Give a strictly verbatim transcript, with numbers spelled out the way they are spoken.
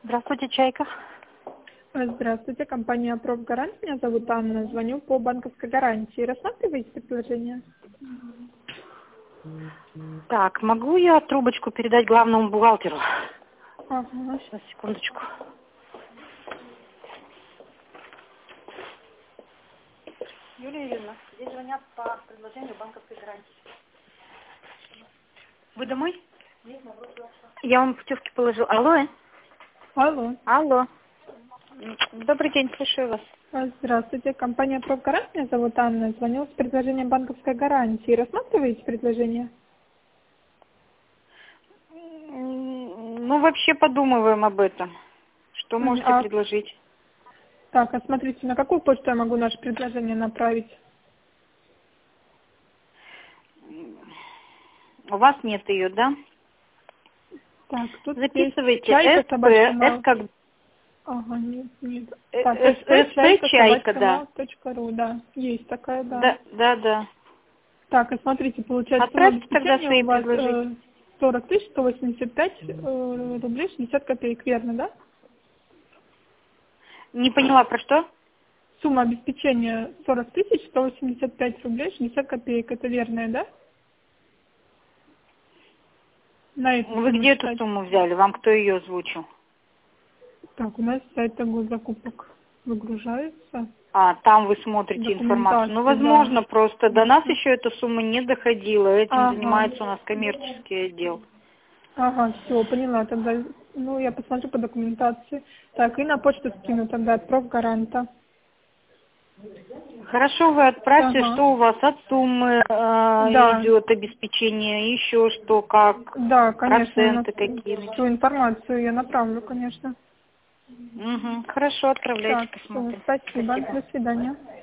Здравствуйте, Чайка. Здравствуйте, компания «Профгарант». Меня зовут Анна. Звоню по банковской гарантии. Рассматриваете предложение? Так, могу я трубочку передать главному бухгалтеру? Ага. Сейчас, секундочку. Юлия Юрьевна, здесь звонят по предложению банковской гарантии. Вы домой? Я вам путевки положил. Алло? Алло. Алло. Добрый день, слушаю вас. Здравствуйте, компания «Профгарант». Меня зовут Анна. Звоню с предложением банковской гарантии. Рассматриваете предложение? Ну, вообще подумываем об этом. Что можете А, предложить? так, а смотрите, на какую почту я могу наше предложение направить? У вас нет ее, да? Так, тут Записывайте. чайка, собачка, СП, С как... Ага, нет, нет. Э, Так, э, СП, чайка, чайка, да. собачка, ру, да. Есть такая, да. Да, да, да. Так, и смотрите, получается, сумма Отправьте тогда обеспечения свои у вас предложения. э, сорок тысяч сто восемьдесят пять э, рублей шестьдесят копеек, верно, да? Не поняла, про что? Сумма обеспечения сорок тысяч сто восемьдесят пять рублей шестьдесят копеек, это верная, да? На эту Вы сумму где эту считать. сумму взяли? Вам кто ее озвучил? Так, у нас сайт госзакупок выгружается. А, там вы смотрите информацию. Ну, Документацию, возможно, да. просто до нас еще эта сумма не доходила. Этим Ага. занимается у нас коммерческий отдел. Ага, все, поняла тогда. Ну, я посмотрю по документации. Так, и на почту скину тогда от профгаранта. Хорошо, вы отправьте, Ага. что у вас от суммы э, Да. идет обеспечение, еще что, как, Да, конечно, у нас проценты какие. всю информацию я направлю, конечно. Угу. Хорошо, отправляйте, Так, все, посмотрим. спасибо. Спасибо. До свидания.